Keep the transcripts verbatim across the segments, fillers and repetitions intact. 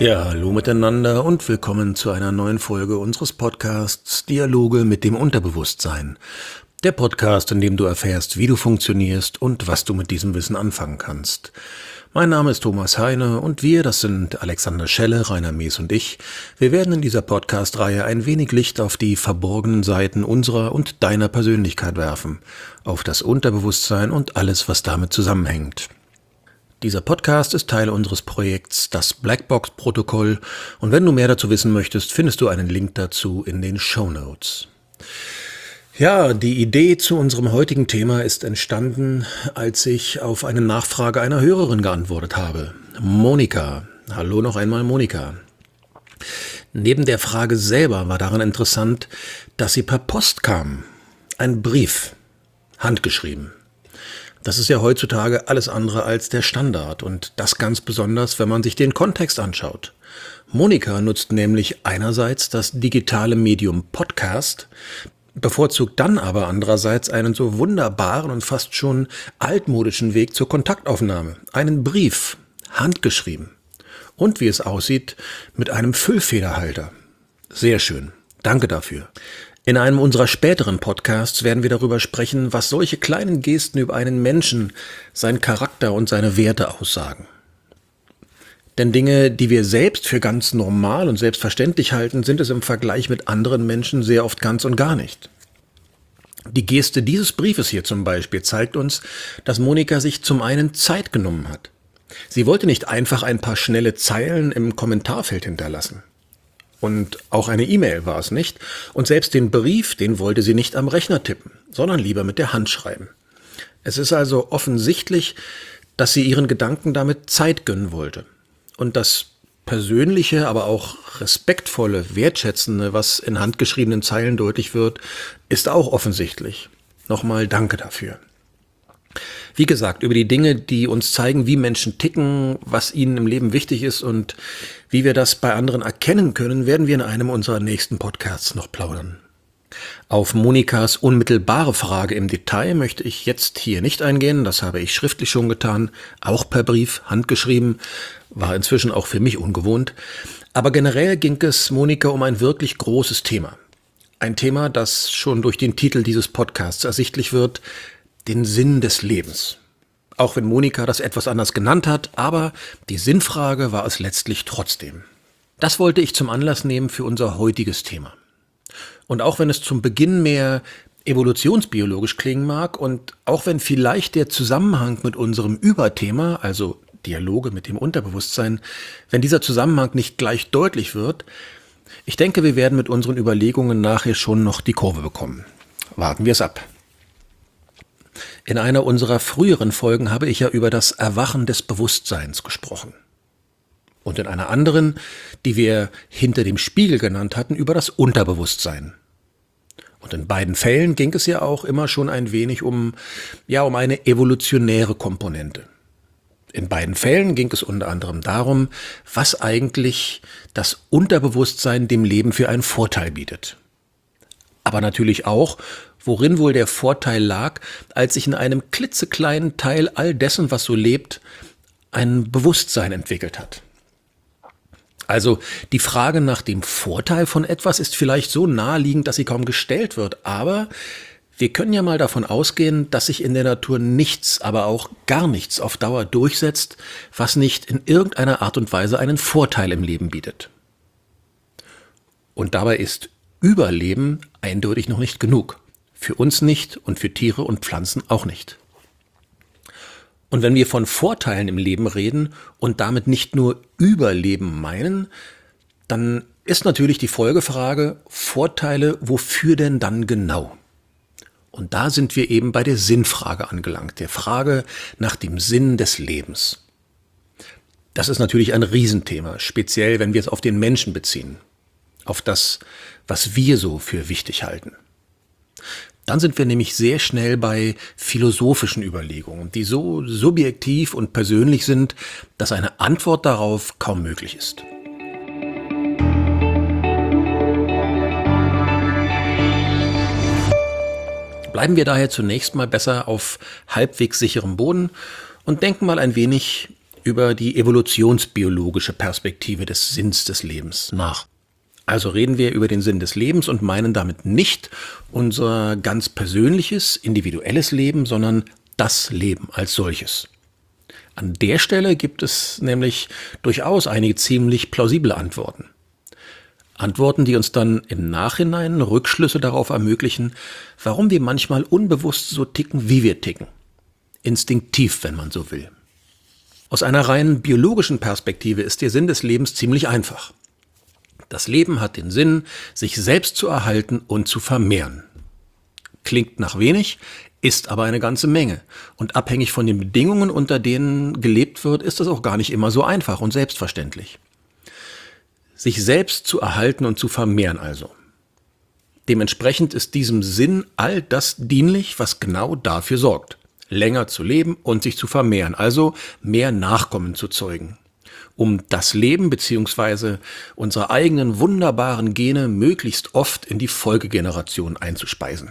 Ja, hallo miteinander und willkommen zu einer neuen Folge unseres Podcasts Dialoge mit dem Unterbewusstsein. Der Podcast, in dem du erfährst, wie du funktionierst und was du mit diesem Wissen anfangen kannst. Mein Name ist Thomas Heine und wir, das sind Alexander Schelle, Rainer Mees und ich. Wir werden in dieser Podcast-Reihe ein wenig Licht auf die verborgenen Seiten unserer und deiner Persönlichkeit werfen, auf das Unterbewusstsein und alles, was damit zusammenhängt. Dieser Podcast ist Teil unseres Projekts Das Blackbox-Protokoll und wenn du mehr dazu wissen möchtest, findest du einen Link dazu in den Shownotes. Ja, die Idee zu unserem heutigen Thema ist entstanden, als ich auf eine Nachfrage einer Hörerin geantwortet habe. Monika. Hallo noch einmal, Monika. Neben der Frage selber war daran interessant, dass sie per Post kam. Ein Brief, handgeschrieben. Das ist ja heutzutage alles andere als der Standard und das ganz besonders, wenn man sich den Kontext anschaut. Monika nutzt nämlich einerseits das digitale Medium Podcast, bevorzugt dann aber andererseits einen so wunderbaren und fast schon altmodischen Weg zur Kontaktaufnahme, einen Brief, handgeschrieben und wie es aussieht, mit einem Füllfederhalter. Sehr schön, danke dafür. In einem unserer späteren Podcasts werden wir darüber sprechen, was solche kleinen Gesten über einen Menschen, seinen Charakter und seine Werte aussagen. Denn Dinge, die wir selbst für ganz normal und selbstverständlich halten, sind es im Vergleich mit anderen Menschen sehr oft ganz und gar nicht. Die Geste dieses Briefes hier zum Beispiel zeigt uns, dass Monika sich zum einen Zeit genommen hat. Sie wollte nicht einfach ein paar schnelle Zeilen im Kommentarfeld hinterlassen. Und auch eine E-Mail war es nicht. Und selbst den Brief, den wollte sie nicht am Rechner tippen, sondern lieber mit der Hand schreiben. Es ist also offensichtlich, dass sie ihren Gedanken damit Zeit gönnen wollte. Und das persönliche, aber auch respektvolle, wertschätzende, was in handgeschriebenen Zeilen deutlich wird, ist auch offensichtlich. Nochmal danke dafür. Wie gesagt, über die Dinge, die uns zeigen, wie Menschen ticken, was ihnen im Leben wichtig ist und wie wir das bei anderen erkennen können, werden wir in einem unserer nächsten Podcasts noch plaudern. Auf Monikas unmittelbare Frage im Detail möchte ich jetzt hier nicht eingehen, das habe ich schriftlich schon getan, auch per Brief, handgeschrieben, war inzwischen auch für mich ungewohnt. Aber generell ging es Monika um ein wirklich großes Thema. Ein Thema, das schon durch den Titel dieses Podcasts ersichtlich wird, den Sinn des Lebens. Auch wenn Monika das etwas anders genannt hat, aber die Sinnfrage war es letztlich trotzdem. Das wollte ich zum Anlass nehmen für unser heutiges Thema. Und auch wenn es zum Beginn mehr evolutionsbiologisch klingen mag und auch wenn vielleicht der Zusammenhang mit unserem Überthema, also Dialoge mit dem Unterbewusstsein, wenn dieser Zusammenhang nicht gleich deutlich wird, ich denke, wir werden mit unseren Überlegungen nachher schon noch die Kurve bekommen. Warten wir es ab. In einer unserer früheren Folgen habe ich ja über das Erwachen des Bewusstseins gesprochen. Und in einer anderen, die wir hinter dem Spiegel genannt hatten, über das Unterbewusstsein. Und in beiden Fällen ging es ja auch immer schon ein wenig um, ja, um eine evolutionäre Komponente. In beiden Fällen ging es unter anderem darum, was eigentlich das Unterbewusstsein dem Leben für einen Vorteil bietet. Aber natürlich auch, worin wohl der Vorteil lag, als sich in einem klitzekleinen Teil all dessen, was so lebt, ein Bewusstsein entwickelt hat. Also die Frage nach dem Vorteil von etwas ist vielleicht so naheliegend, dass sie kaum gestellt wird, aber wir können ja mal davon ausgehen, dass sich in der Natur nichts, aber auch gar nichts auf Dauer durchsetzt, was nicht in irgendeiner Art und Weise einen Vorteil im Leben bietet. Und dabei ist Überleben eindeutig noch nicht genug. Für uns nicht und für Tiere und Pflanzen auch nicht. Und wenn wir von Vorteilen im Leben reden und damit nicht nur Überleben meinen, dann ist natürlich die Folgefrage, Vorteile, wofür denn dann genau? Und da sind wir eben bei der Sinnfrage angelangt, der Frage nach dem Sinn des Lebens. Das ist natürlich ein Riesenthema, speziell wenn wir es auf den Menschen beziehen, auf das, was wir so für wichtig halten. Dann sind wir nämlich sehr schnell bei philosophischen Überlegungen, die so subjektiv und persönlich sind, dass eine Antwort darauf kaum möglich ist. Bleiben wir daher zunächst mal besser auf halbwegs sicherem Boden und denken mal ein wenig über die evolutionsbiologische Perspektive des Sinns des Lebens nach. Also reden wir über den Sinn des Lebens und meinen damit nicht unser ganz persönliches, individuelles Leben, sondern das Leben als solches. An der Stelle gibt es nämlich durchaus einige ziemlich plausible Antworten. Antworten, die uns dann im Nachhinein Rückschlüsse darauf ermöglichen, warum wir manchmal unbewusst so ticken, wie wir ticken. Instinktiv, wenn man so will. Aus einer rein biologischen Perspektive ist der Sinn des Lebens ziemlich einfach. Das Leben hat den Sinn, sich selbst zu erhalten und zu vermehren. Klingt nach wenig, ist aber eine ganze Menge. Und abhängig von den Bedingungen, unter denen gelebt wird, ist das auch gar nicht immer so einfach und selbstverständlich. Sich selbst zu erhalten und zu vermehren also. Dementsprechend ist diesem Sinn all das dienlich, was genau dafür sorgt. Länger zu leben und sich zu vermehren, also mehr Nachkommen zu zeugen. Um das Leben bzw. unsere eigenen wunderbaren Gene möglichst oft in die Folgegeneration einzuspeisen.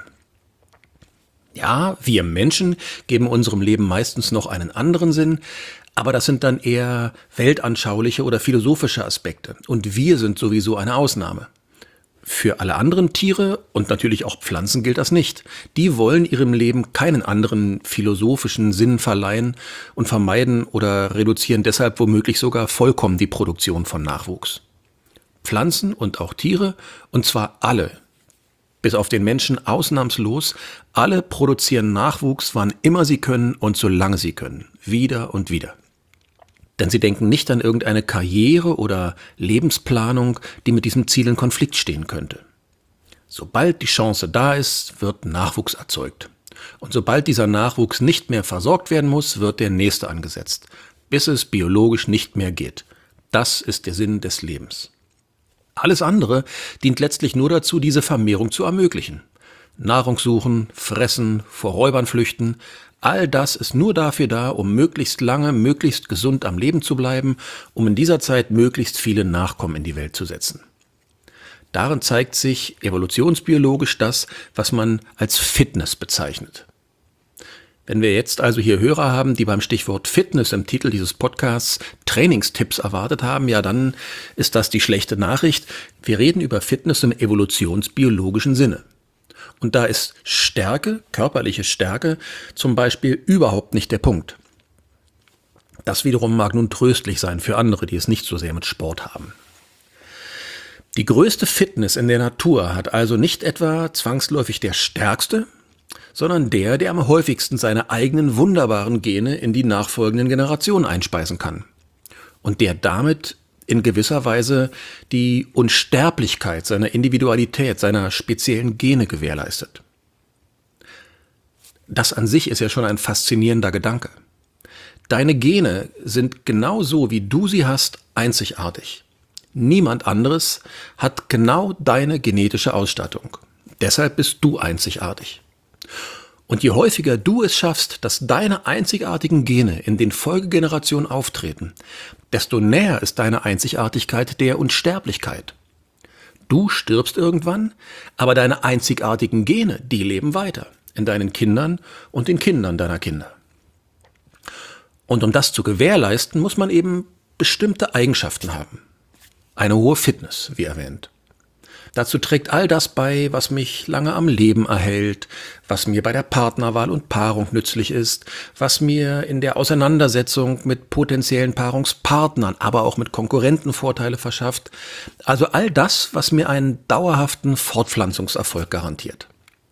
Ja, wir Menschen geben unserem Leben meistens noch einen anderen Sinn, aber das sind dann eher weltanschauliche oder philosophische Aspekte. Und wir sind sowieso eine Ausnahme. Für alle anderen Tiere und natürlich auch Pflanzen gilt das nicht. Die wollen ihrem Leben keinen anderen philosophischen Sinn verleihen und vermeiden oder reduzieren deshalb womöglich sogar vollkommen die Produktion von Nachwuchs. Pflanzen und auch Tiere, und zwar alle, bis auf den Menschen ausnahmslos, alle produzieren Nachwuchs, wann immer sie können und solange sie können. Wieder und wieder. Denn sie denken nicht an irgendeine Karriere oder Lebensplanung, die mit diesem Ziel in Konflikt stehen könnte. Sobald die Chance da ist, wird Nachwuchs erzeugt. Und sobald dieser Nachwuchs nicht mehr versorgt werden muss, wird der nächste angesetzt, bis es biologisch nicht mehr geht. Das ist der Sinn des Lebens. Alles andere dient letztlich nur dazu, diese Vermehrung zu ermöglichen. Nahrung suchen, fressen, vor Räubern flüchten, all das ist nur dafür da, um möglichst lange, möglichst gesund am Leben zu bleiben, um in dieser Zeit möglichst viele Nachkommen in die Welt zu setzen. Darin zeigt sich evolutionsbiologisch das, was man als Fitness bezeichnet. Wenn wir jetzt also hier Hörer haben, die beim Stichwort Fitness im Titel dieses Podcasts Trainingstipps erwartet haben, ja, dann ist das die schlechte Nachricht. Wir reden über Fitness im evolutionsbiologischen Sinne. Und da ist Stärke, körperliche Stärke, zum Beispiel überhaupt nicht der Punkt. Das wiederum mag nun tröstlich sein für andere, die es nicht so sehr mit Sport haben. Die größte Fitness in der Natur hat also nicht etwa zwangsläufig der Stärkste, sondern der, der am häufigsten seine eigenen wunderbaren Gene in die nachfolgenden Generationen einspeisen kann. Und der damit in gewisser Weise die Unsterblichkeit seiner Individualität, seiner speziellen Gene gewährleistet. Das an sich ist ja schon ein faszinierender Gedanke. Deine Gene sind genau so, wie du sie hast, einzigartig. Niemand anderes hat genau deine genetische Ausstattung. Deshalb bist du einzigartig. Und je häufiger du es schaffst, dass deine einzigartigen Gene in den Folgegenerationen auftreten, desto näher ist deine Einzigartigkeit der Unsterblichkeit. Du stirbst irgendwann, aber deine einzigartigen Gene, die leben weiter, in deinen Kindern und den Kindern deiner Kinder. Und um das zu gewährleisten, muss man eben bestimmte Eigenschaften haben. Eine hohe Fitness, wie erwähnt. Dazu trägt all das bei, was mich lange am Leben erhält, was mir bei der Partnerwahl und Paarung nützlich ist, was mir in der Auseinandersetzung mit potenziellen Paarungspartnern, aber auch mit Konkurrenten Vorteile verschafft. Also all das, was mir einen dauerhaften Fortpflanzungserfolg garantiert.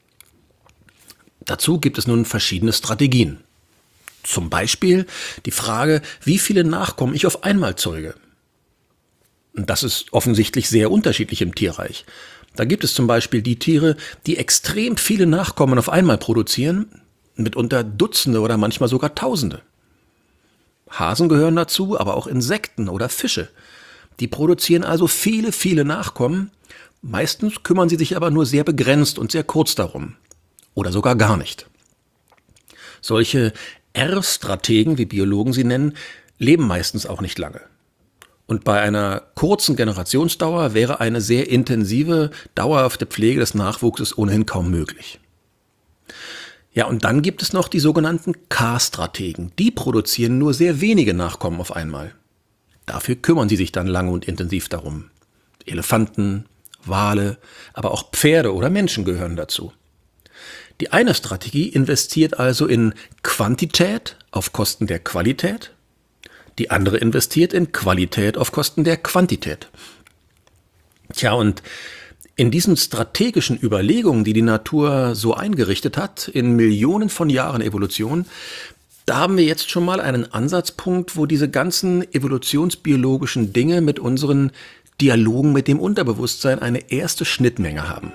Dazu gibt es nun verschiedene Strategien. Zum Beispiel die Frage, wie viele Nachkommen ich auf einmal zeuge. Das ist offensichtlich sehr unterschiedlich im Tierreich. Da gibt es zum Beispiel die Tiere, die extrem viele Nachkommen auf einmal produzieren, mitunter Dutzende oder manchmal sogar Tausende. Hasen gehören dazu, aber auch Insekten oder Fische. Die produzieren also viele, viele Nachkommen. Meistens kümmern sie sich aber nur sehr begrenzt und sehr kurz darum. Oder sogar gar nicht. Solche R-Strategen, wie Biologen sie nennen, leben meistens auch nicht lange. Und bei einer kurzen Generationsdauer wäre eine sehr intensive, dauerhafte Pflege des Nachwuchses ohnehin kaum möglich. Ja, und dann gibt es noch die sogenannten K-Strategen. Die produzieren nur sehr wenige Nachkommen auf einmal. Dafür kümmern sie sich dann lange und intensiv darum. Elefanten, Wale, aber auch Pferde oder Menschen gehören dazu. Die eine Strategie investiert also in Quantität auf Kosten der Qualität, die andere investiert in Qualität auf Kosten der Quantität. Tja, und in diesen strategischen Überlegungen, die die Natur so eingerichtet hat, in Millionen von Jahren Evolution, da haben wir jetzt schon mal einen Ansatzpunkt, wo diese ganzen evolutionsbiologischen Dinge mit unseren Dialogen mit dem Unterbewusstsein eine erste Schnittmenge haben.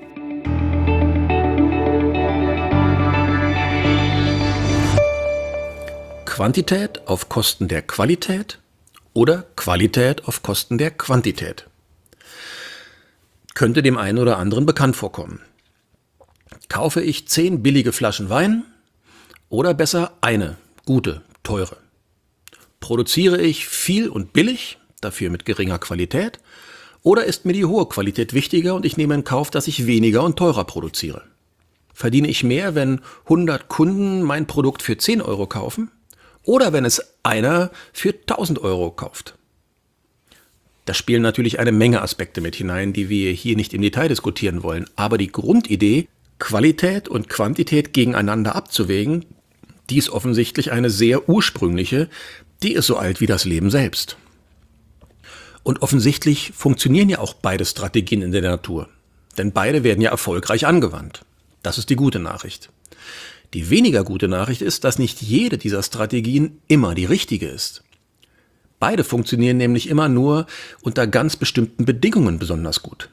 Quantität auf Kosten der Qualität oder Qualität auf Kosten der Quantität. Könnte dem einen oder anderen bekannt vorkommen. Kaufe ich zehn billige Flaschen Wein oder besser eine gute, teure? Produziere ich viel und billig, dafür mit geringer Qualität, oder ist mir die hohe Qualität wichtiger und ich nehme in Kauf, dass ich weniger und teurer produziere? Verdiene ich mehr, wenn hundert Kunden mein Produkt für zehn Euro kaufen oder wenn es einer für tausend Euro kauft? Da spielen natürlich eine Menge Aspekte mit hinein, die wir hier nicht im Detail diskutieren wollen. Aber die Grundidee, Qualität und Quantität gegeneinander abzuwägen, die ist offensichtlich eine sehr ursprüngliche, die ist so alt wie das Leben selbst. Und offensichtlich funktionieren ja auch beide Strategien in der Natur. Denn beide werden ja erfolgreich angewandt. Das ist die gute Nachricht. Die weniger gute Nachricht ist, dass nicht jede dieser Strategien immer die richtige ist. Beide funktionieren nämlich immer nur unter ganz bestimmten Bedingungen besonders gut.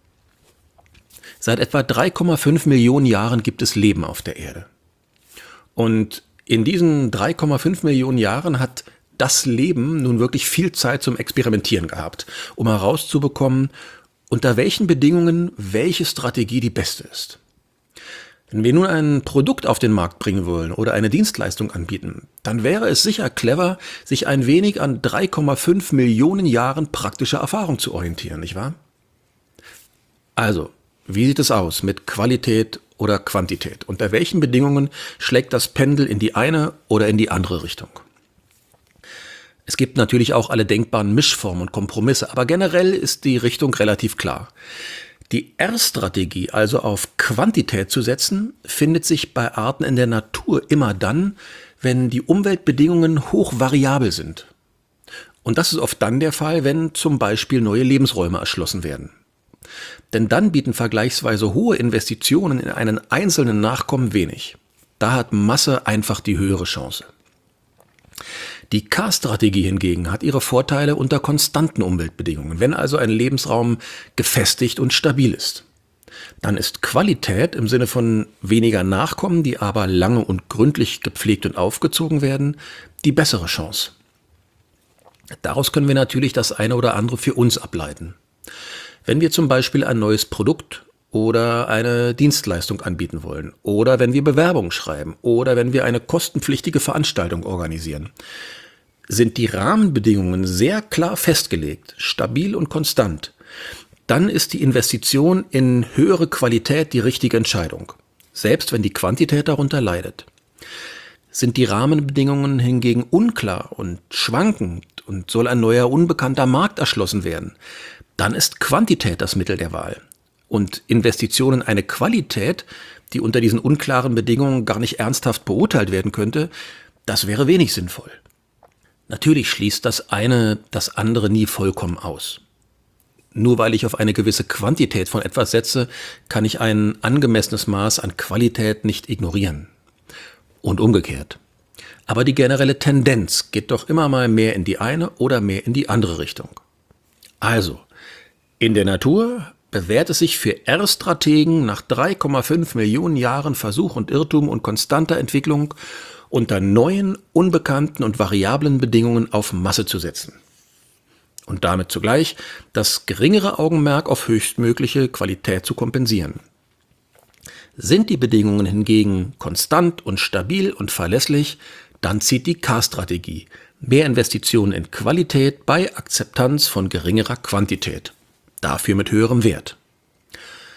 Seit etwa drei Komma fünf Millionen Jahren gibt es Leben auf der Erde. Und in diesen drei Komma fünf Millionen Jahren hat das Leben nun wirklich viel Zeit zum Experimentieren gehabt, um herauszubekommen, unter welchen Bedingungen welche Strategie die beste ist. Wenn wir nun ein Produkt auf den Markt bringen wollen oder eine Dienstleistung anbieten, dann wäre es sicher clever, sich ein wenig an drei Komma fünf Millionen Jahren praktischer Erfahrung zu orientieren, nicht wahr? Also, wie sieht es aus mit Qualität oder Quantität? Unter welchen Bedingungen schlägt das Pendel in die eine oder in die andere Richtung? Es gibt natürlich auch alle denkbaren Mischformen und Kompromisse, aber generell ist die Richtung relativ klar. Die R-Strategie, also auf Quantität zu setzen, findet sich bei Arten in der Natur immer dann, wenn die Umweltbedingungen hochvariabel sind. Und das ist oft dann der Fall, wenn zum Beispiel neue Lebensräume erschlossen werden. Denn dann bieten vergleichsweise hohe Investitionen in einen einzelnen Nachkommen wenig. Da hat Masse einfach die höhere Chance. Die K-Strategie hingegen hat ihre Vorteile unter konstanten Umweltbedingungen, wenn also ein Lebensraum gefestigt und stabil ist. Dann ist Qualität im Sinne von weniger Nachkommen, die aber lange und gründlich gepflegt und aufgezogen werden, die bessere Chance. Daraus können wir natürlich das eine oder andere für uns ableiten. Wenn wir zum Beispiel ein neues Produkt oder eine Dienstleistung anbieten wollen oder wenn wir Bewerbungen schreiben oder wenn wir eine kostenpflichtige Veranstaltung organisieren, sind die Rahmenbedingungen sehr klar festgelegt, stabil und konstant, dann ist die Investition in höhere Qualität die richtige Entscheidung, selbst wenn die Quantität darunter leidet. Sind die Rahmenbedingungen hingegen unklar und schwankend und soll ein neuer unbekannter Markt erschlossen werden, dann ist Quantität das Mittel der Wahl. Und Investitionen in eine Qualität, die unter diesen unklaren Bedingungen gar nicht ernsthaft beurteilt werden könnte, das wäre wenig sinnvoll. Natürlich schließt das eine das andere nie vollkommen aus. Nur weil ich auf eine gewisse Quantität von etwas setze, kann ich ein angemessenes Maß an Qualität nicht ignorieren. Und umgekehrt. Aber die generelle Tendenz geht doch immer mal mehr in die eine oder mehr in die andere Richtung. Also, in der Natur bewährt es sich für R-Strategen nach drei Komma fünf Millionen Jahren Versuch und Irrtum und konstanter Entwicklung unter neuen, unbekannten und variablen Bedingungen auf Masse zu setzen. Und damit zugleich das geringere Augenmerk auf höchstmögliche Qualität zu kompensieren. Sind die Bedingungen hingegen konstant und stabil und verlässlich, dann zieht die K-Strategie. Mehr Investitionen in Qualität bei Akzeptanz von geringerer Quantität. Dafür mit höherem Wert.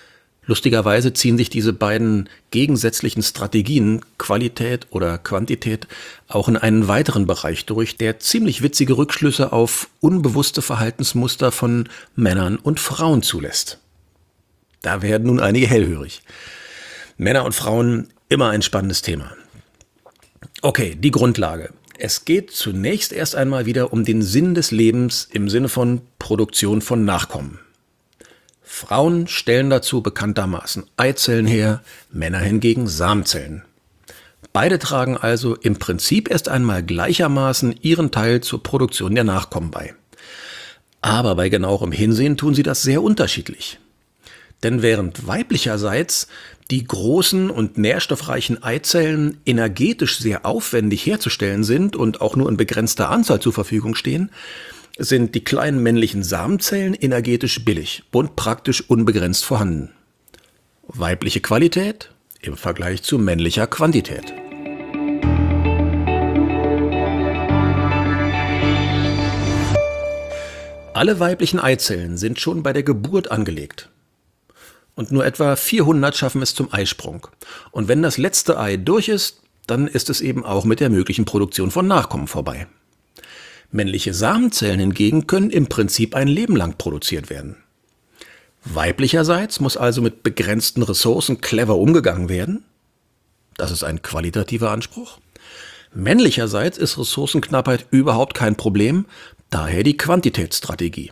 Lustigerweise ziehen sich diese beiden gegensätzlichen Strategien, Qualität oder Quantität, auch in einen weiteren Bereich durch, der ziemlich witzige Rückschlüsse auf unbewusste Verhaltensmuster von Männern und Frauen zulässt. Da werden nun einige hellhörig. Männer und Frauen, immer ein spannendes Thema. Okay, die Grundlage. Es geht zunächst erst einmal wieder um den Sinn des Lebens im Sinne von Produktion von Nachkommen. Frauen stellen dazu bekanntermaßen Eizellen her, Männer hingegen Samenzellen. Beide tragen also im Prinzip erst einmal gleichermaßen ihren Teil zur Produktion der Nachkommen bei. Aber bei genauerem Hinsehen tun sie das sehr unterschiedlich. Denn während weiblicherseits die großen und nährstoffreichen Eizellen energetisch sehr aufwendig herzustellen sind und auch nur in begrenzter Anzahl zur Verfügung stehen, sind die kleinen männlichen Samenzellen energetisch billig und praktisch unbegrenzt vorhanden. Weibliche Qualität im Vergleich zu männlicher Quantität. Alle weiblichen Eizellen sind schon bei der Geburt angelegt. Und nur etwa vierhundert schaffen es zum Eisprung. Und wenn das letzte Ei durch ist, dann ist es eben auch mit der möglichen Produktion von Nachkommen vorbei. Männliche Samenzellen hingegen können im Prinzip ein Leben lang produziert werden. Weiblicherseits muss also mit begrenzten Ressourcen clever umgegangen werden. Das ist ein qualitativer Anspruch. Männlicherseits ist Ressourcenknappheit überhaupt kein Problem, daher die Quantitätsstrategie.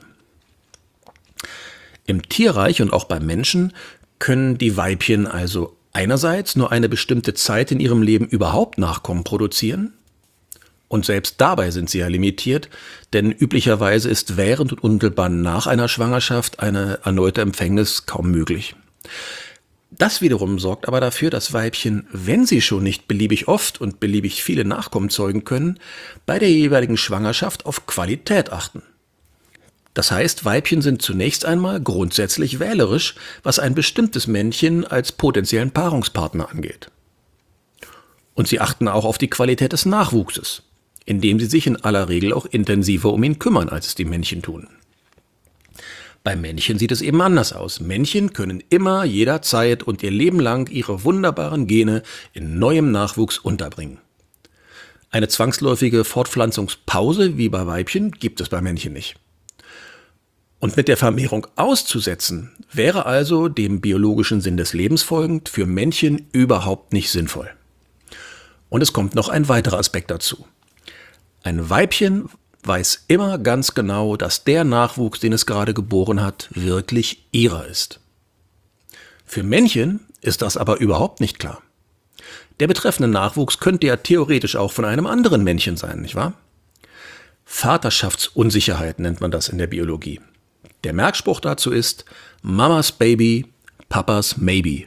Im Tierreich und auch beim Menschen können die Weibchen also einerseits nur eine bestimmte Zeit in ihrem Leben überhaupt Nachkommen produzieren. Und selbst dabei sind sie ja limitiert, denn üblicherweise ist während und unmittelbar nach einer Schwangerschaft eine erneute Empfängnis kaum möglich. Das wiederum sorgt aber dafür, dass Weibchen, wenn sie schon nicht beliebig oft und beliebig viele Nachkommen zeugen können, bei der jeweiligen Schwangerschaft auf Qualität achten. Das heißt, Weibchen sind zunächst einmal grundsätzlich wählerisch, was ein bestimmtes Männchen als potenziellen Paarungspartner angeht. Und sie achten auch auf die Qualität des Nachwuchses, indem sie sich in aller Regel auch intensiver um ihn kümmern, als es die Männchen tun. Bei Männchen sieht es eben anders aus. Männchen können immer, jederzeit und ihr Leben lang ihre wunderbaren Gene in neuem Nachwuchs unterbringen. Eine zwangsläufige Fortpflanzungspause wie bei Weibchen gibt es bei Männchen nicht. Und mit der Vermehrung auszusetzen, wäre also dem biologischen Sinn des Lebens folgend für Männchen überhaupt nicht sinnvoll. Und es kommt noch ein weiterer Aspekt dazu. Ein Weibchen weiß immer ganz genau, dass der Nachwuchs, den es gerade geboren hat, wirklich ihrer ist. Für Männchen ist das aber überhaupt nicht klar. Der betreffende Nachwuchs könnte ja theoretisch auch von einem anderen Männchen sein, nicht wahr? Vaterschaftsunsicherheit nennt man das in der Biologie. Der Merkspruch dazu ist Mamas Baby, Papas Maybe.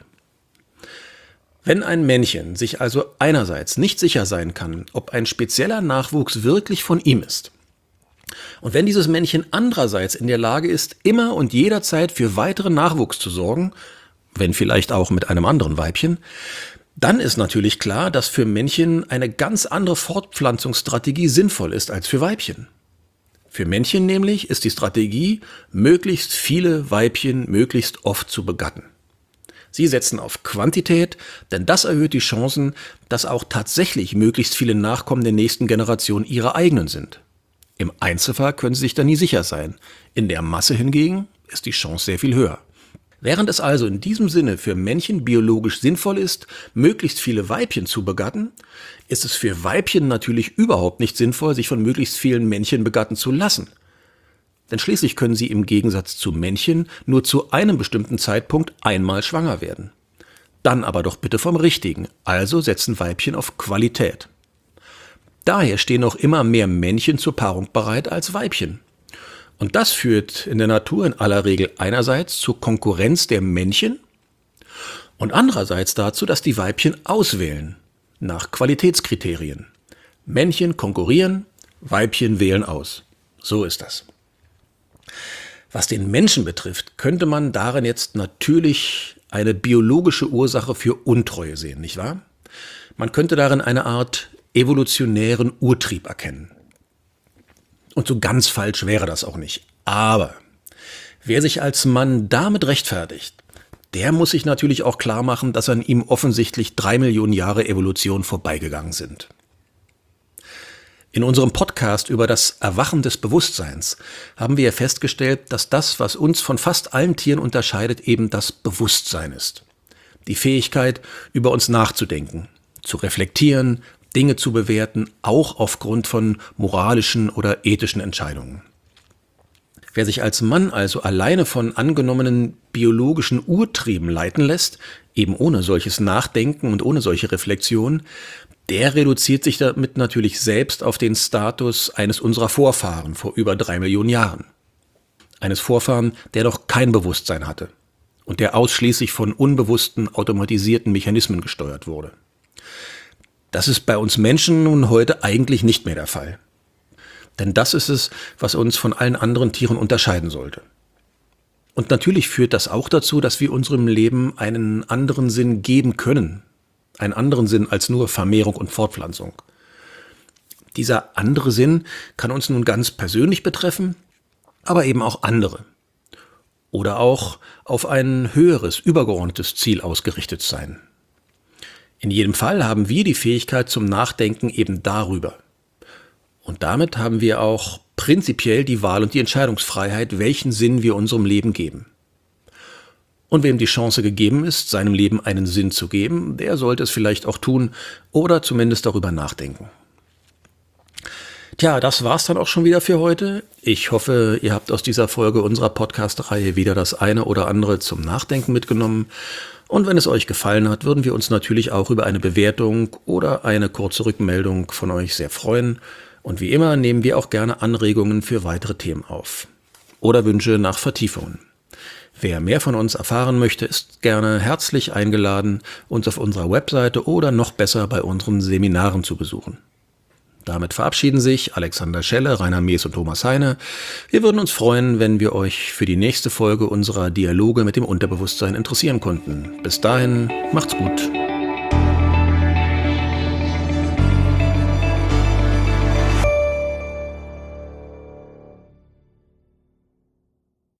Wenn ein Männchen sich also einerseits nicht sicher sein kann, ob ein spezieller Nachwuchs wirklich von ihm ist, und wenn dieses Männchen andererseits in der Lage ist, immer und jederzeit für weiteren Nachwuchs zu sorgen, wenn vielleicht auch mit einem anderen Weibchen, dann ist natürlich klar, dass für Männchen eine ganz andere Fortpflanzungsstrategie sinnvoll ist als für Weibchen. Für Männchen nämlich ist die Strategie, möglichst viele Weibchen möglichst oft zu begatten. Sie setzen auf Quantität, denn das erhöht die Chancen, dass auch tatsächlich möglichst viele Nachkommen der nächsten Generation ihre eigenen sind. Im Einzelfall können sie sich da nie sicher sein. In der Masse hingegen ist die Chance sehr viel höher. Während es also in diesem Sinne für Männchen biologisch sinnvoll ist, möglichst viele Weibchen zu begatten, ist es für Weibchen natürlich überhaupt nicht sinnvoll, sich von möglichst vielen Männchen begatten zu lassen. Denn schließlich können sie im Gegensatz zu Männchen nur zu einem bestimmten Zeitpunkt einmal schwanger werden. Dann aber doch bitte vom Richtigen, also setzen Weibchen auf Qualität. Daher stehen auch immer mehr Männchen zur Paarung bereit als Weibchen. Und das führt in der Natur in aller Regel einerseits zur Konkurrenz der Männchen und andererseits dazu, dass die Weibchen auswählen nach Qualitätskriterien. Männchen konkurrieren, Weibchen wählen aus. So ist das. Was den Menschen betrifft, könnte man darin jetzt natürlich eine biologische Ursache für Untreue sehen, nicht wahr? Man könnte darin eine Art evolutionären Urtrieb erkennen. Und so ganz falsch wäre das auch nicht. Aber wer sich als Mann damit rechtfertigt, der muss sich natürlich auch klar machen, dass an ihm offensichtlich drei Millionen Jahre Evolution vorbeigegangen sind. In unserem Podcast über das Erwachen des Bewusstseins haben wir festgestellt, dass das, was uns von fast allen Tieren unterscheidet, eben das Bewusstsein ist. Die Fähigkeit, über uns nachzudenken, zu reflektieren, Dinge zu bewerten, auch aufgrund von moralischen oder ethischen Entscheidungen. Wer sich als Mann also alleine von angenommenen biologischen Urtrieben leiten lässt, eben ohne solches Nachdenken und ohne solche Reflexion, der reduziert sich damit natürlich selbst auf den Status eines unserer Vorfahren vor über drei Millionen Jahren. Eines Vorfahren, der noch kein Bewusstsein hatte und der ausschließlich von unbewussten, automatisierten Mechanismen gesteuert wurde. Das ist bei uns Menschen nun heute eigentlich nicht mehr der Fall. Denn das ist es, was uns von allen anderen Tieren unterscheiden sollte. Und natürlich führt das auch dazu, dass wir unserem Leben einen anderen Sinn geben können. Einen anderen Sinn als nur Vermehrung und Fortpflanzung. Dieser andere Sinn kann uns nun ganz persönlich betreffen, aber eben auch andere. Oder auch auf ein höheres, übergeordnetes Ziel ausgerichtet sein. In jedem Fall haben wir die Fähigkeit zum Nachdenken eben darüber. Und damit haben wir auch prinzipiell die Wahl und die Entscheidungsfreiheit, welchen Sinn wir unserem Leben geben. Und wem die Chance gegeben ist, seinem Leben einen Sinn zu geben, der sollte es vielleicht auch tun oder zumindest darüber nachdenken. Tja, das war's dann auch schon wieder für heute. Ich hoffe, ihr habt aus dieser Folge unserer Podcast-Reihe wieder das eine oder andere zum Nachdenken mitgenommen. Und wenn es euch gefallen hat, würden wir uns natürlich auch über eine Bewertung oder eine kurze Rückmeldung von euch sehr freuen. Und wie immer nehmen wir auch gerne Anregungen für weitere Themen auf oder Wünsche nach Vertiefungen. Wer mehr von uns erfahren möchte, ist gerne herzlich eingeladen, uns auf unserer Webseite oder noch besser bei unseren Seminaren zu besuchen. Damit verabschieden sich Alexander Schelle, Rainer Mees und Thomas Heine. Wir würden uns freuen, wenn wir euch für die nächste Folge unserer Dialoge mit dem Unterbewusstsein interessieren konnten. Bis dahin, macht's gut.